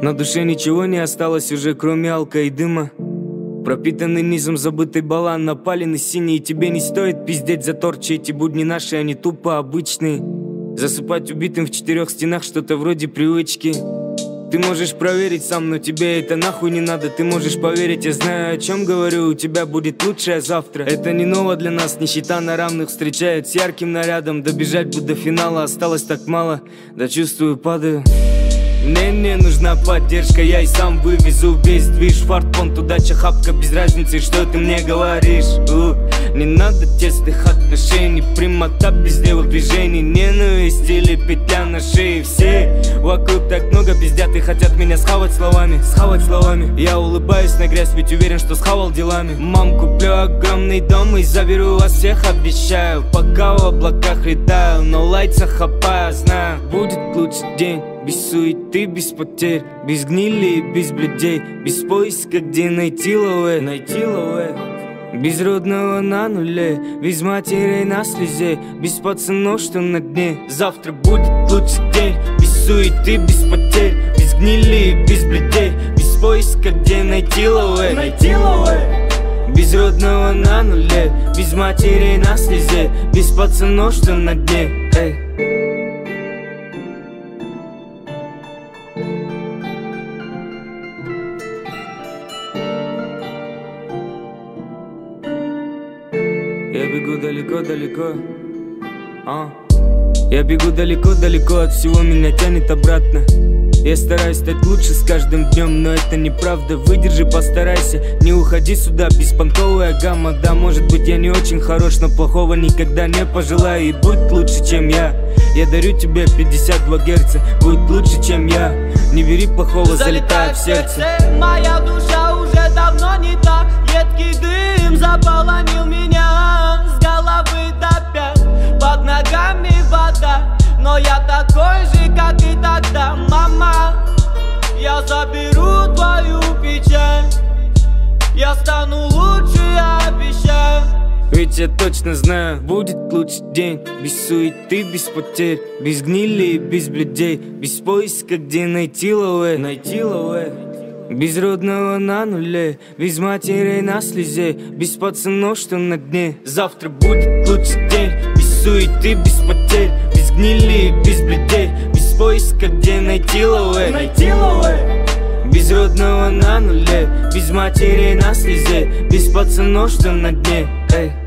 На душе ничего не осталось уже, кроме алка и дыма. Пропитанный низом забытый балан, напаленный синий. И тебе не стоит пиздеть за торчи. Эти будни наши, они тупо обычные. Засыпать убитым в 4 стенах, что-то вроде привычки. Ты можешь проверить сам, но тебе это нахуй не надо. Ты можешь поверить, я знаю, о чем говорю. У тебя будет лучшее завтра. Это не ново для нас, нищета на равных встречает с ярким нарядом. Добежать бы до финала, осталось так мало. Да чувствую, падаю. Мне нужна поддержка, я и сам вывезу весь движ. Фартпонт, удача, хапка, без разницы, что ты мне говоришь. Не надо тесных отношений, прямота без левых движений. Ненависть или петля на шее. Все вокруг так много пиздят и хотят меня схавать словами. Я улыбаюсь на грязь, ведь уверен, что схавал делами. Мам, куплю огромный дом и заберу вас всех, обещаю. Пока в облаках летаю, но лайца хапаю, знаю. Будет лучший день. Без суеты, без потерь, без гнили и без блюдей. Без поиска, где найти лове. Без родного на нуле, без матерей на слезе. Без пацанов, что на дне. Завтра будет лучший день. Без суеты, без потерь, без гнили и без блюдей. Без поиска, где найти лове. Без родного на нуле, без матерей на слезе. Без пацанов, что на дне. Я бегу далеко-далеко, Я бегу далеко-далеко, от всего меня тянет обратно. Я стараюсь стать лучше с каждым днем, но это неправда. Выдержи, постарайся, не уходи сюда. Беспонтовая гамма, да, может быть я не очень хорош, но плохого никогда не пожелаю. И будь лучше, чем я. Я дарю тебе 52 герца, будь лучше, чем я. Не бери плохого, залетай в сердце. Моя душа уже давно не та. Едкий дым заполонил меня с головы до пят. Под ногами вода, но я такой же, как и тогда. Мама, я заберу твою печаль. Я стану лучше, обещаю. Ведь я точно знаю, будет лучший день. Без суеты, без потерь, без гнили и без блюдей. Без поиска, где найти лове. Без родного на нуле, без матерей на слезе. Без пацанов, что на дне. Завтра будет лучший день. Без суеты, без потерь, без гнили и без блюдей. Без поиска, где найти лове. Без родного на нуле, без матерей на слезе. Без пацанов, что на дне.